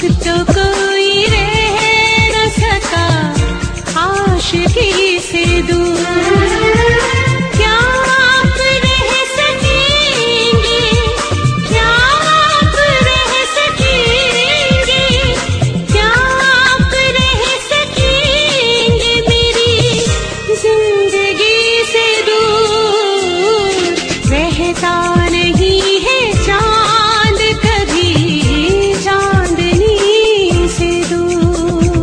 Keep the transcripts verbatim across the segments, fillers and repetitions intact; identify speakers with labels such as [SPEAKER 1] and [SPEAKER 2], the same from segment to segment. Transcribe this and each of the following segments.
[SPEAKER 1] तो कोई रह न सका आशिकी से दूर। क्या आप रह सकेंगे, क्या आप रह सकेंगे, क्या आप रह सकेंगे मेरी जिंदगी से दूर। रहता नहीं है चांद कभी चांदनी से दूर।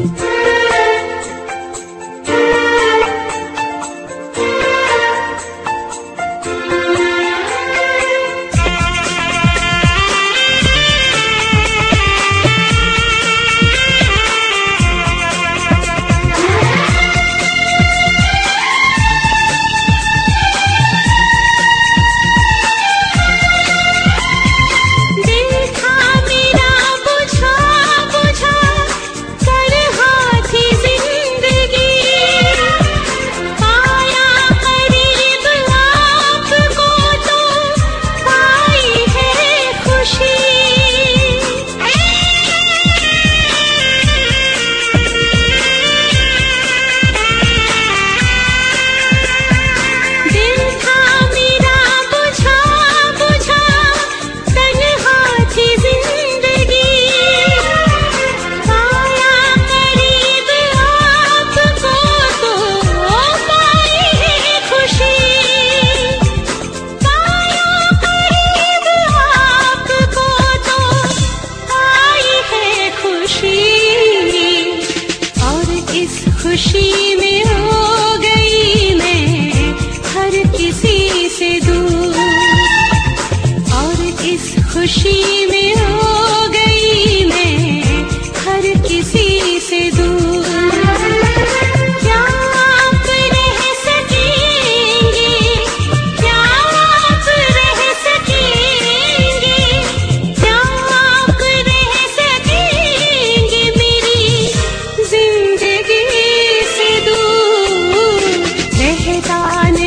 [SPEAKER 1] खुशी में हो गई मैं हर किसी से दूर, और इस खुशी में हो गई मैं हर किसी से दूर। क्या आप रह सकेंगे, क्या आप रह सकेंगे, क्या आप रह सकेंगे मेरी जिंदगी से दूर। रहता